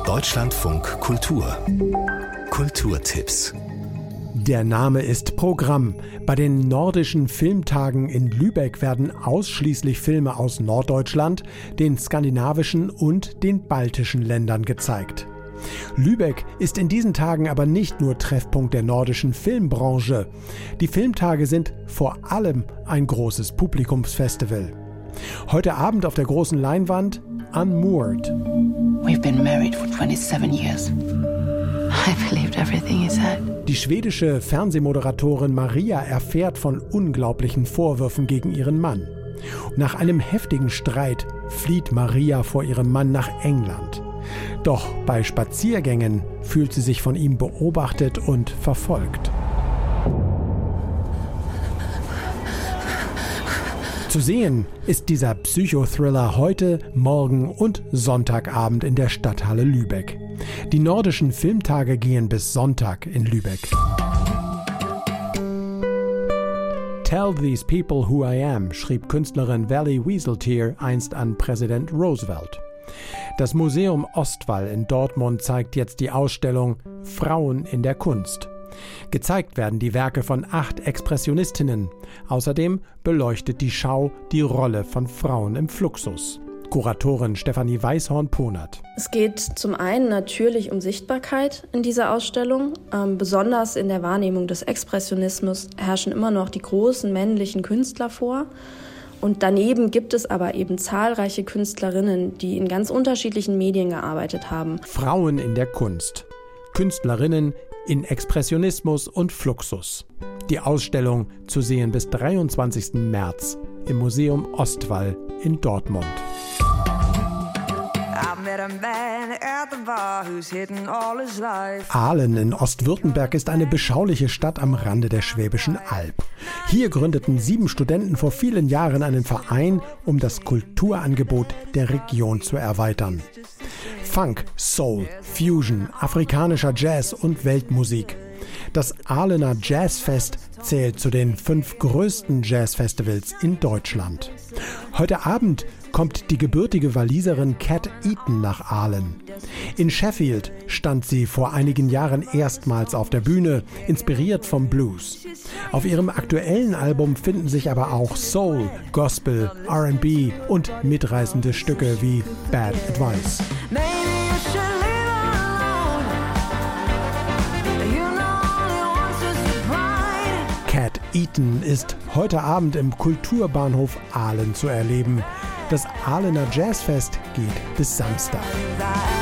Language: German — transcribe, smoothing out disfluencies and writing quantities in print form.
Deutschlandfunk Kultur. Kulturtipps. Der Name ist Programm. Bei den Nordischen Filmtagen in Lübeck werden ausschließlich Filme aus Norddeutschland, den skandinavischen und den baltischen Ländern gezeigt. Lübeck ist in diesen Tagen aber nicht nur Treffpunkt der nordischen Filmbranche. Die Filmtage sind vor allem ein großes Publikumsfestival. Heute Abend auf der großen Leinwand Unmoored. We've been married for 27 years. I believed everything he said. Die schwedische Fernsehmoderatorin Maria erfährt von unglaublichen Vorwürfen gegen ihren Mann. Nach einem heftigen Streit flieht Maria vor ihrem Mann nach England. Doch bei Spaziergängen fühlt sie sich von ihm beobachtet und verfolgt. Zu sehen ist dieser Psychothriller heute, morgen und Sonntagabend in der Stadthalle Lübeck. Die Nordischen Filmtage gehen bis Sonntag in Lübeck. Tell these people who I am, schrieb Künstlerin Valley Wieseltier einst an Präsident Roosevelt. Das Museum Ostwall in Dortmund zeigt jetzt die Ausstellung Frauen in der Kunst. Gezeigt werden die Werke von 8 Expressionistinnen. Außerdem beleuchtet die Schau die Rolle von Frauen im Fluxus. Kuratorin Stefanie Weishorn-Ponert. Es geht zum einen natürlich um Sichtbarkeit in dieser Ausstellung. Besonders in der Wahrnehmung des Expressionismus herrschen immer noch die großen männlichen Künstler vor. Und daneben gibt es aber eben zahlreiche Künstlerinnen, die in ganz unterschiedlichen Medien gearbeitet haben. Frauen in der Kunst. Künstlerinnen in Expressionismus und Fluxus. Die Ausstellung zu sehen bis 23. März im Museum Ostwall in Dortmund. Aalen in Ostwürttemberg ist eine beschauliche Stadt am Rande der Schwäbischen Alb. Hier gründeten 7 Studenten vor vielen Jahren einen Verein, um das Kulturangebot der Region zu erweitern. Funk, Soul, Fusion, afrikanischer Jazz und Weltmusik. Das Ahlener Jazzfest zählt zu den 5 größten Jazzfestivals in Deutschland. Heute Abend kommt die gebürtige Waliserin Cat Eaton nach Aalen. In Sheffield stand sie vor einigen Jahren erstmals auf der Bühne, inspiriert vom Blues. Auf ihrem aktuellen Album finden sich aber auch Soul, Gospel, R&B und mitreißende Stücke wie Bad Advice. Cat Eaton ist heute Abend im Kulturbahnhof Aalen zu erleben. Das Ahlener Jazzfest geht bis Samstag.